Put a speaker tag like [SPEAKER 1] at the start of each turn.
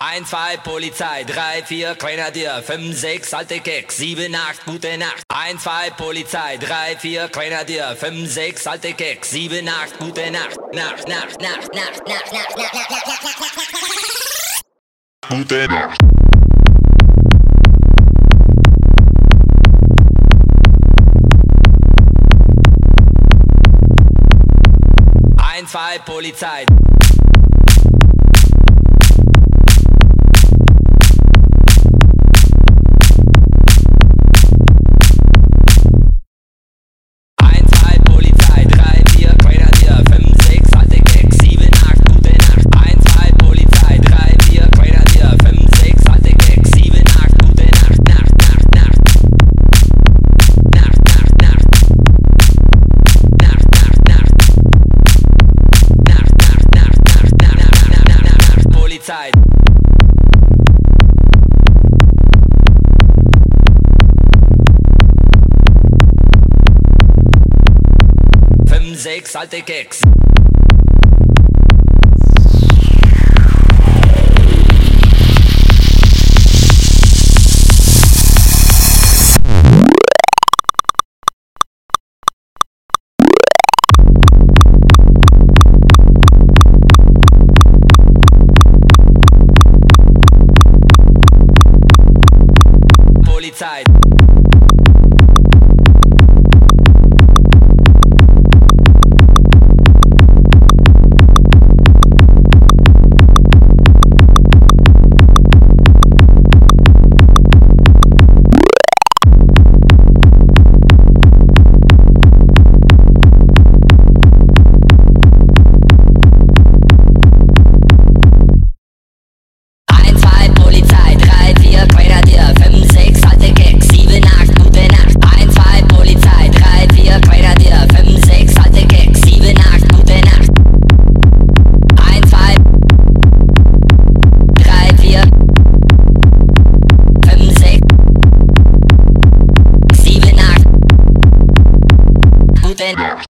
[SPEAKER 1] 1, 2, Polizei, 3, 4, Grenadier, 5, 6, alte Keks, 7, 8, gute Nacht. 1, 2, Polizei, 3, 4, Grenadier, 5, 6, alte Keks, 7, 8, gute Nacht. Nacht, Nacht, Nacht, Nacht, Nacht, Nacht, Nacht, Nacht, Nacht, Nacht, Nacht. Gute Nacht. Eins, zwei, Polizei. Zeit. 5, 6 alte Keks.